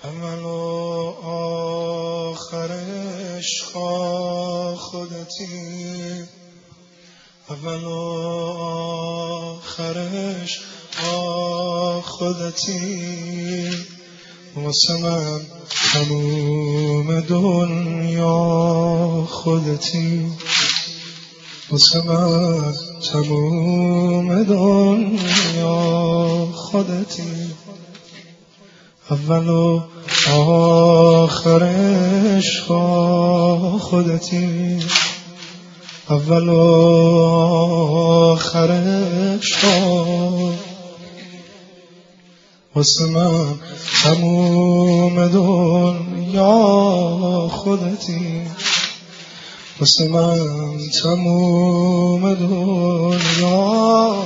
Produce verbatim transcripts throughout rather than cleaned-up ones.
اول و آخرش خودتی، اول و آخرش خودتی، واسه من تموم دنیا خودتی، واسه من تموم دنیا خودتی، اول و آخرش خودتی، اول و آخرش واسه من تموم دنیا خودتی، واسه من تموم دنیا.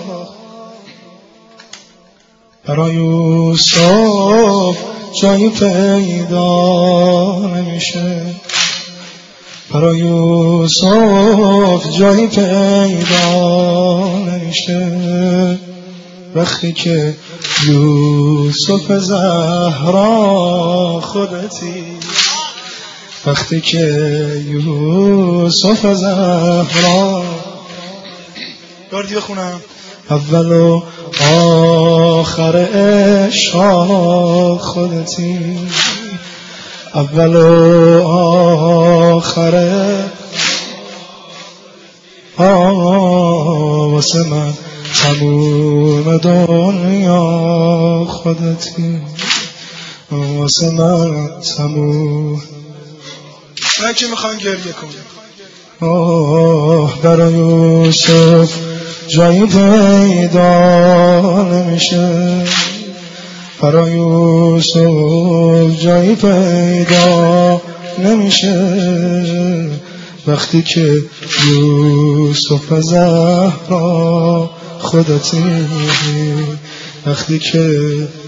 برای یوسف جایی پیدا نمیشه، برای یوسف جایی پیدا نمیشه، وقتی که یوسف زهرا خودتی، وقتی که یوسف زهرا. یاردی بخونم. اول و آخر عشق خودتی، اول و آخر واسه من تموم دنیا خودتی، واسه من تموم. من که میخوام گریه کنم. آه برای یوسف جایی پیدا نمیشه، برای یوسف جایی پیدا نمیشه، وقتی که یوسف زهرا خودتی، وقتی که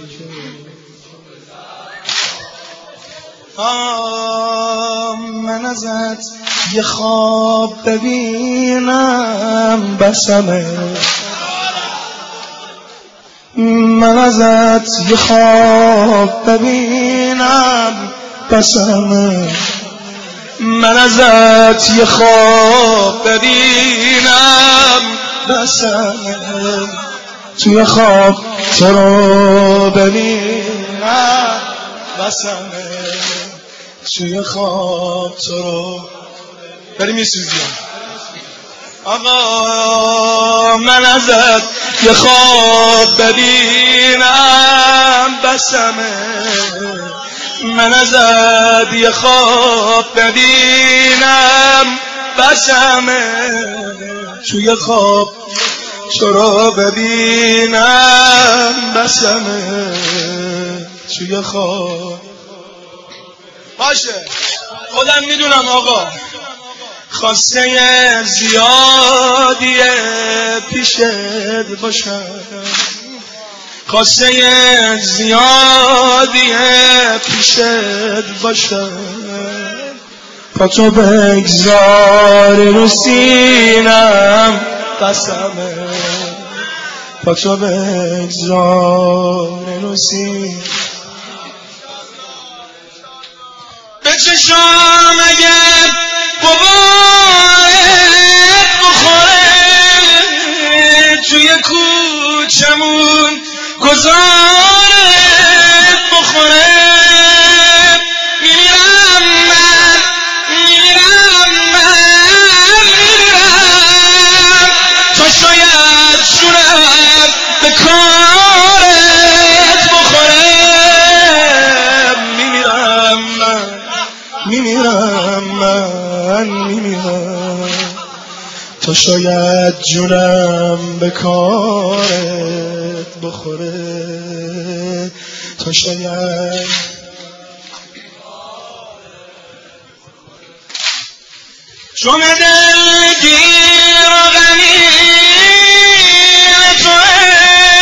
آه من ازت یه خواب ببینم بسمه، من ازت یه خواب ببینم بسمه، من ازت یه خواب ببینم بسمه، توی خواب تو رو ببینم بسمه، توی خواب تو رو. بریم یه سوزیم. آقا من ازت یه خواب ببینم بسمه، من ازت یه خواب ببینم بسمه، توی خواب تو رو ببینم بسمه، توی خواب. باشه خودم میدونم آقا خواسته زیادیه پیشت باشم، خواسته زیادیه پیشت باشم، پا تو بگذاری رو سینم قسمه، پا تو بگذاری رو سینم. به چشام اگر بابایت بخوره، توی کوچمون گذارت بخوره، میرم من میرم من میرم، تا شاید شورم به کارت بخوره، میمیرم من میمیرم من میمیرم، تا شاید جونم به کارت بخوره، تا شاید. چون دلگیر و غمین توه،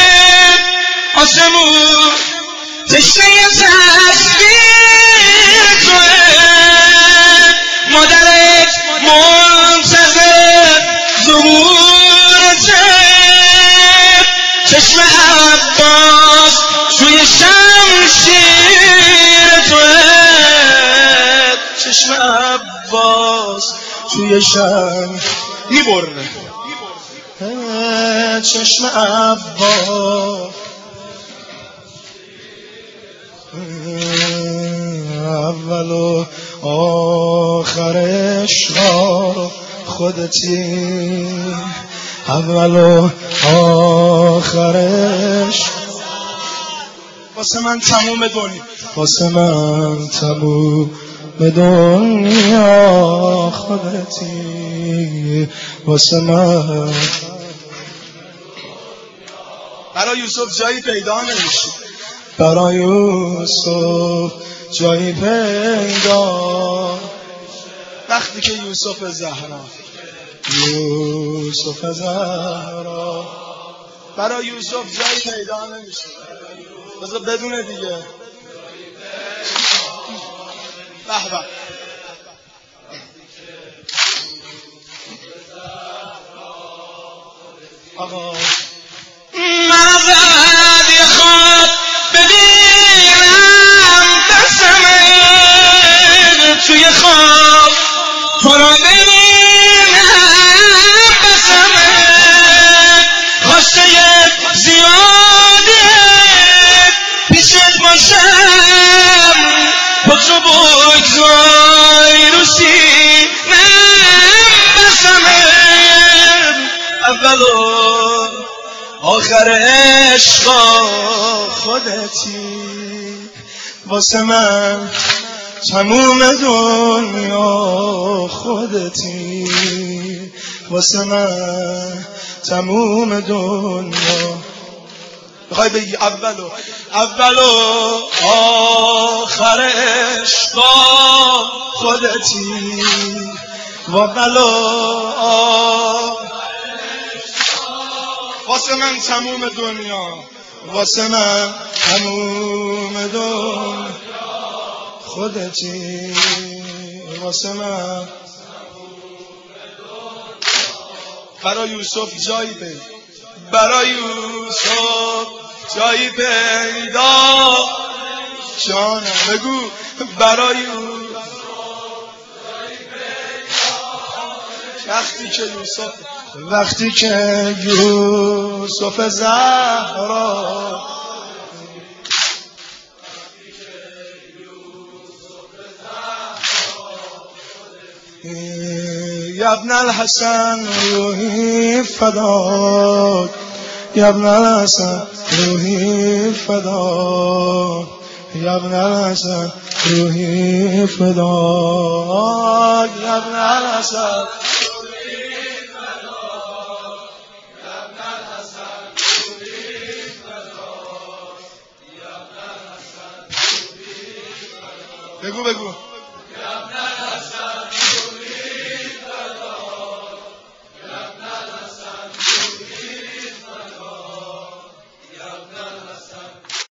آسمون تشنه تصویر توه، مادرت منتظر ظهورته، چشم عباس توی شمشیر توی شنگ میبرنه چشم عبا اول و آخرش را خودتی اول و آخرش واسه من تموم دنیا واسه من تموم دنیا خودتی واسه من برای یوسف جایی پیدا نمیشه برای یوسف جایی پیدا وقتی که یوسف زهرا یوسف زهرا برای یوسف جایی پیدا نمیشه بذار بدونه دیگه به به آقا من ازت یه خواب ببینم بسمت توی خواب تو را ببینم بسمت خواسته زیاده پیشت باشم با تو بگذاری رو سینم بسمت اول و آخر عشق خودتی واسه من تموم دنیا خودتی واسه من تموم دنیا بخوای بگی اول و اول و آخر عشق خودتی واول و واسه من تموم دنیا واسه من تموم دنیا خودتی واسه من برای یوسف جایی پیدا برای یوسف جایی پیدا جانم بگو برای یوسف وقتی که یوسف وقتی که یوسف زهرا یا ابن الحسن روحی فداک یا ابن الحسن روحی فداک یا ابن الحسن روحی فداک یا ابن الحسن بگو بگو